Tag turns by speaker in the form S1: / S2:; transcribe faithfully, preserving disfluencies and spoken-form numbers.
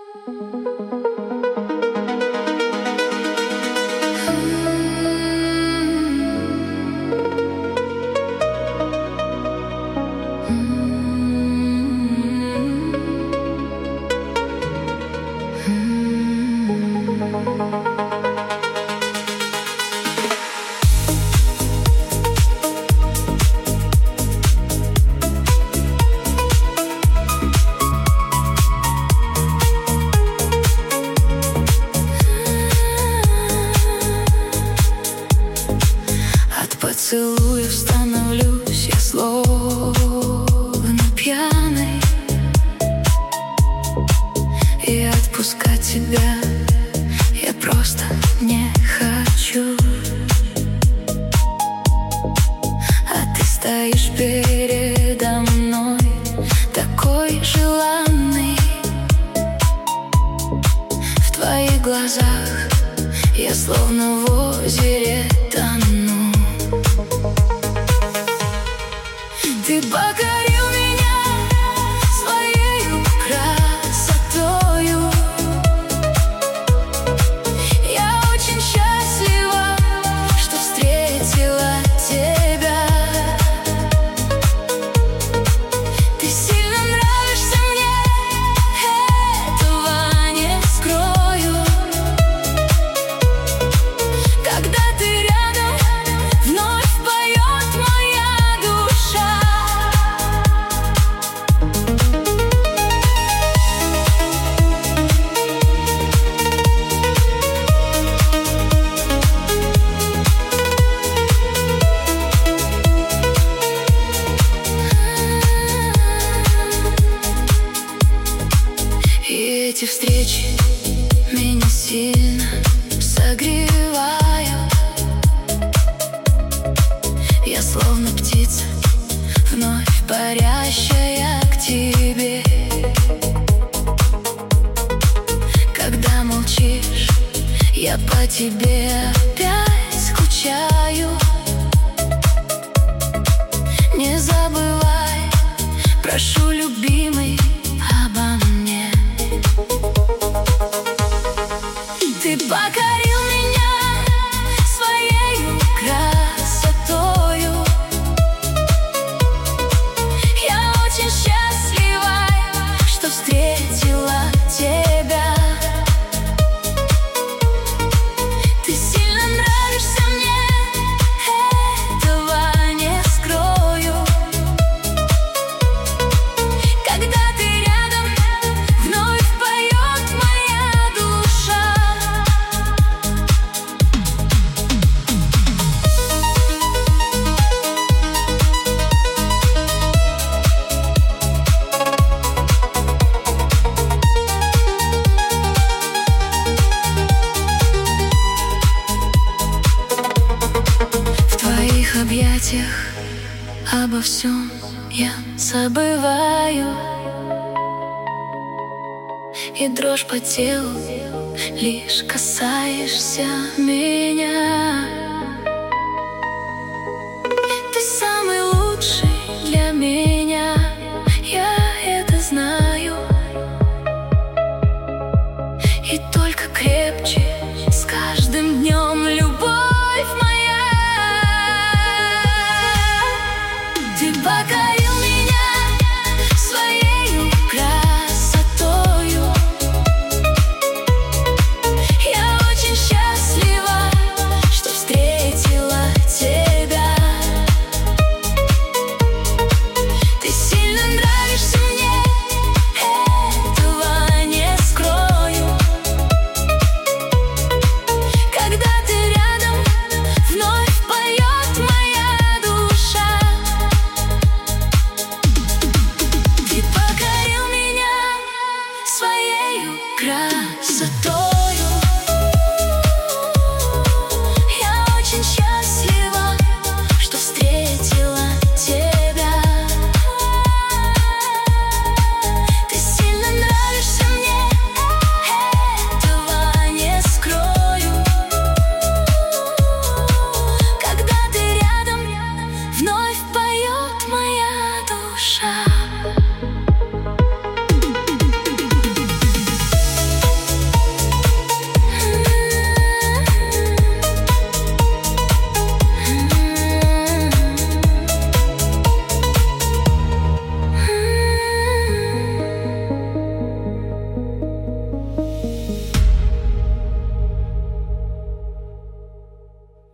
S1: Поцелуев становлюсь я словно пьяный, и отпускать тебя я просто не хочу. А ты стоишь передо мной, такой желанный. В твоих глазах я словно в озере тону. Ты покорил меня своею красотою. Я очень счастлива, что встретила тебя. Ты сильно нравишься мне, этого не скрою. Когда ты рядом, вновь поет моя душа. И эти встречи меня сильно согревают. Я словно птица, вновь парящая к тебе. Когда молчишь, я по тебе опять скучаю. Не забывай, прошу, любимый, обо мне. Ты покорил меня своею красотою. Я очень счастлива, что встретила тебя. Ты сильно нравишься мне, этого не скрою. Когда ты рядом, вновь поет моя душа. В твоих объятиях обо всем я забываю. И дрожь по телу, лишь касаешься меня. Ты самый лучший для меня, я это знаю. И только крепче с каждым днем, любовь моя. Ты покорил меня своею красотою. Я очень счастлива, что встретила тебя. Ты сильно нравишься мне, этого не скрою. Когда ты рядом, вновь поет моя душа. Ты покорил меня своею красотой.